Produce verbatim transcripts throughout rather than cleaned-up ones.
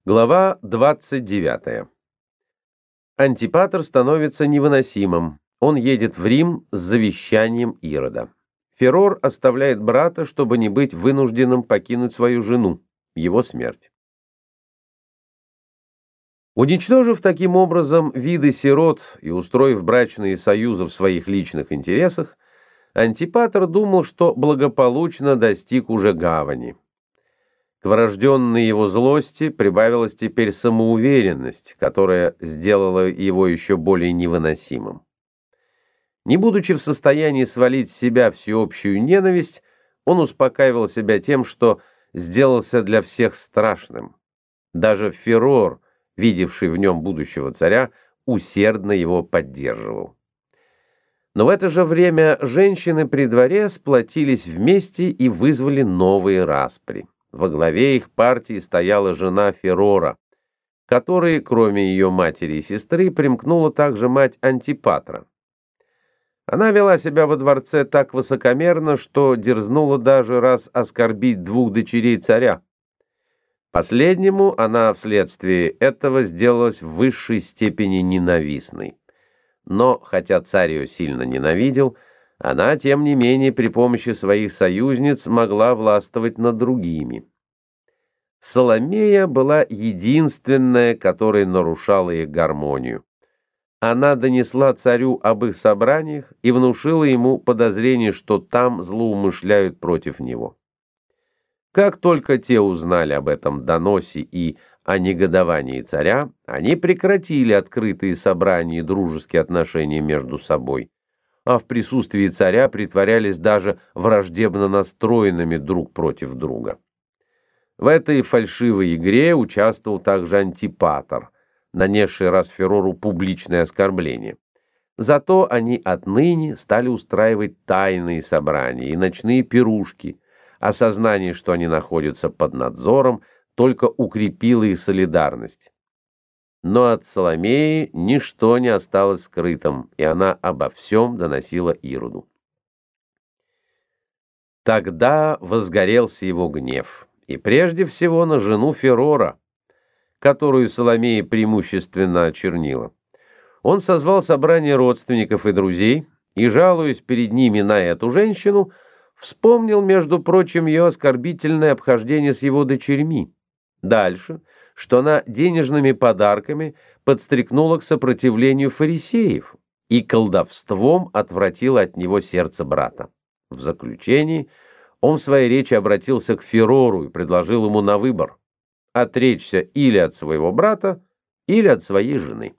Глава двадцать девятая. Антипатр становится невыносимым. Он едет в Рим с завещанием Ирода. Феррор оставляет брата, чтобы не быть вынужденным покинуть свою жену. Его смерть. Уничтожив таким образом виды сирот и устроив брачные союзы в своих личных интересах, Антипатр думал, что благополучно достиг уже гавани. К врожденной его злости прибавилась теперь самоуверенность, которая сделала его еще более невыносимым. Не будучи в состоянии свалить с себя всеобщую ненависть, он успокаивал себя тем, что сделался для всех страшным. Даже Феррор, видевший в нем будущего царя, усердно его поддерживал. Но в это же время женщины при дворе сплотились вместе и вызвали новые распри. Во главе их партии стояла жена Феррора, которой, кроме ее матери и сестры, примкнула также мать Антипатра. Она вела себя во дворце так высокомерно, что дерзнула даже раз оскорбить двух дочерей царя. Последнему она вследствие этого сделалась в высшей степени ненавистной. Но, хотя царь ее сильно ненавидел, она, тем не менее, при помощи своих союзниц могла властвовать над другими. Саломея была единственная, которая нарушала их гармонию. Она донесла царю об их собраниях и внушила ему подозрение, что там злоумышляют против него. Как только те узнали об этом доносе и о негодовании царя, они прекратили открытые собрания и дружеские отношения между собой, а в присутствии царя притворялись даже враждебно настроенными друг против друга. В этой фальшивой игре участвовал также Антипатр, нанесший раз Феррору публичное оскорбление. Зато они отныне стали устраивать тайные собрания и ночные пирушки. Осознание, что они находятся под надзором, только укрепило их солидарность. Но от Саломеи ничто не осталось скрытым, и она обо всем доносила Ироду. Тогда возгорелся его гнев, и прежде всего на жену Феррора, которую Саломея преимущественно очернила. Он созвал собрание родственников и друзей и, жалуясь перед ними на эту женщину, вспомнил, между прочим, ее оскорбительное обхождение с его дочерьми. Дальше, что она денежными подарками подстрекнула к сопротивлению фарисеев и колдовством отвратила от него сердце брата. В заключении он в своей речи обратился к Феррору и предложил ему на выбор отречься или от своего брата, или от своей жены.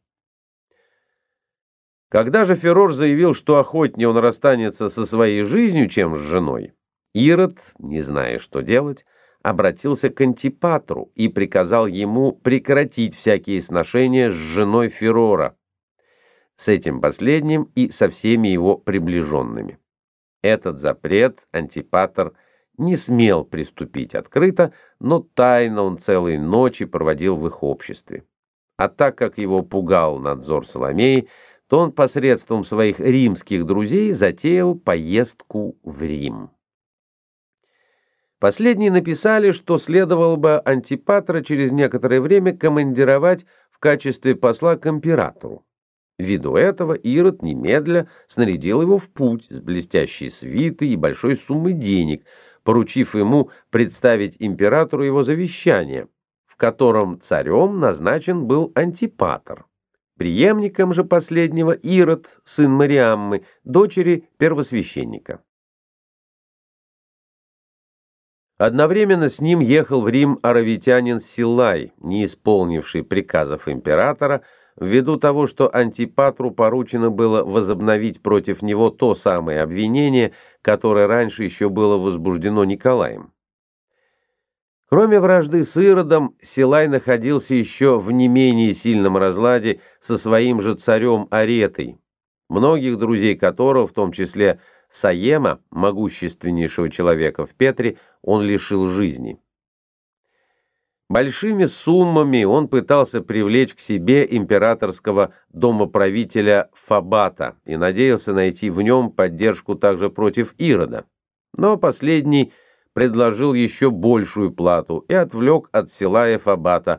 Когда же Феррор заявил, что охотнее он расстанется со своей жизнью, чем с женой, Ирод, не зная, что делать, обратился к Антипатру и приказал ему прекратить всякие сношения с женой Феррора, с этим последним и со всеми его приближенными. Этот запрет Антипатр не смел приступить открыто, но тайно он целые ночи проводил в их обществе. А так как его пугал надзор Саломеи, то он посредством своих римских друзей затеял поездку в Рим. Последние написали, что следовало бы Антипатра через некоторое время командировать в качестве посла к императору. Ввиду этого Ирод немедля снарядил его в путь с блестящей свитой и большой суммой денег, поручив ему представить императору его завещание, в котором царем назначен был Антипатр. Преемником же последнего Ирод, сын Мариаммы, дочери первосвященника. Одновременно с ним ехал в Рим аравитянин Силай, не исполнивший приказов императора, ввиду того, что Антипатру поручено было возобновить против него то самое обвинение, которое раньше еще было возбуждено Николаем. Кроме вражды с Иродом, Силай находился еще в не менее сильном разладе со своим же царем Аретой, многих друзей которого, в том числе Саема, могущественнейшего человека в Петре, он лишил жизни. Большими суммами он пытался привлечь к себе императорского домоправителя Фабата и надеялся найти в нем поддержку также против Ирода. Но последний предложил еще большую плату и отвлек от Силая Фабата,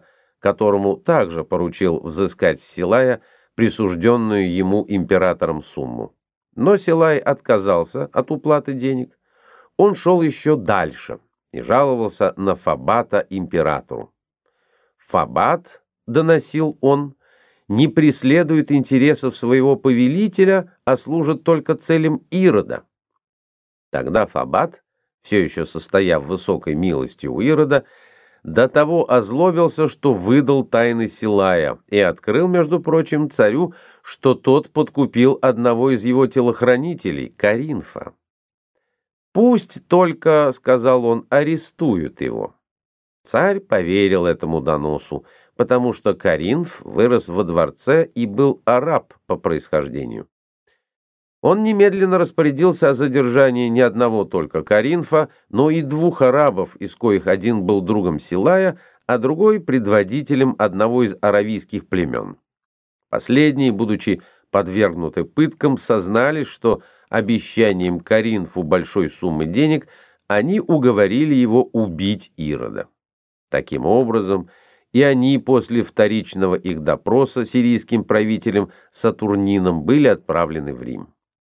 которому также поручил взыскать с Силая присужденную ему императором сумму. Но Силай отказался от уплаты денег. Он шел еще дальше и жаловался на Фабата императору. Фабат, доносил он, не преследует интересов своего повелителя, а служит только целям Ирода. Тогда Фабат, все еще состояв в высокой милости у Ирода, до того озлобился, что выдал тайны Силая и открыл, между прочим, царю, что тот подкупил одного из его телохранителей, Коринфа. «Пусть только, — сказал он, — арестуют его». Царь поверил этому доносу, потому что Коринф вырос во дворце и был араб по происхождению. Он немедленно распорядился о задержании не одного только Коринфа, но и двух арабов, из коих один был другом Силая, а другой предводителем одного из аравийских племен. Последние, будучи подвергнуты пыткам, сознались, что обещанием Коринфу большой суммы денег они уговорили его убить Ирода. Таким образом, и они после вторичного их допроса сирийским правителем Сатурнином были отправлены в Рим.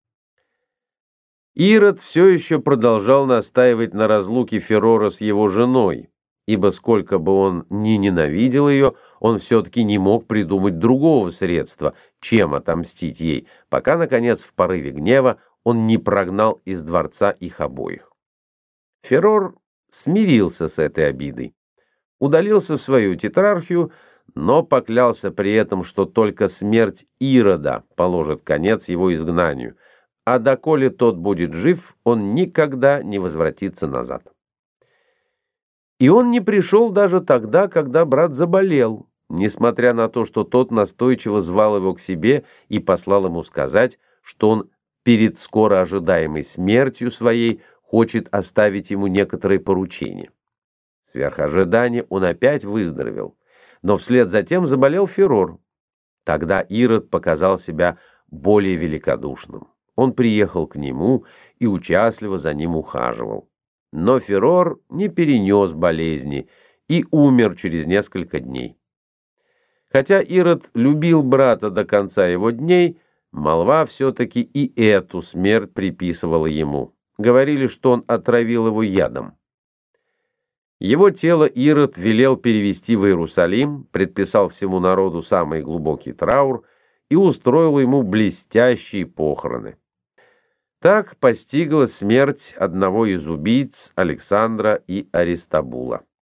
Ирод все еще продолжал настаивать на разлуке Ферора с его женой, ибо сколько бы он ни ненавидел ее, он все-таки не мог придумать другого средства, чем отомстить ей, пока, наконец, в порыве гнева он не прогнал из дворца их обоих. Ферор смирился с этой обидой, удалился в свою тетрархию, но поклялся при этом, что только смерть Ирода положит конец его изгнанию, а доколе тот будет жив, он никогда не возвратится назад. И он не пришел даже тогда, когда брат заболел, несмотря на то, что тот настойчиво звал его к себе и послал ему сказать, что он перед скоро ожидаемой смертью своей хочет оставить ему некоторые поручения. Сверх ожидания он опять выздоровел, но вслед за тем заболел Ферор. Тогда Ирод показал себя более великодушным. Он приехал к нему и участливо за ним ухаживал. Но Ферор не перенес болезни и умер через несколько дней. Хотя Ирод любил брата до конца его дней, молва все-таки и эту смерть приписывала ему. Говорили, что он отравил его ядом. Его тело Ирод велел перевести в Иерусалим, предписал всему народу самый глубокий траур и устроил ему блестящие похороны. Так постигла смерть одного из убийц Александра и Аристобула.